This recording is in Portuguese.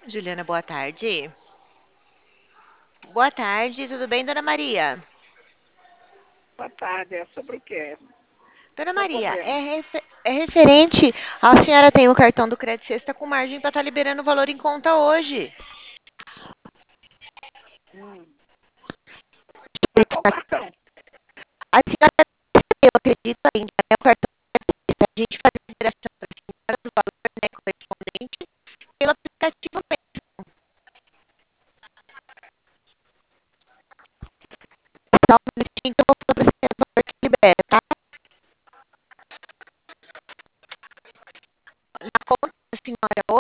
Juliana, boa tarde. Boa tarde, tudo bem, dona Maria? Boa tarde, é sobre o quê? Dona Qual o Maria, problema? é referente. A senhora tem o cartão do Crédito Sexta com margem para estar liberando o valor em conta hoje. Hum. Mas qual cartão? A senhora, eu acredito ainda, é o cartão Sexta. A gente faz a liberação para a senhora do valor, né, correspondente pelo aplicativo mesmo. Só um minutinho que eu vou falar para a senhora o valor que libera, tá? Na conta da senhora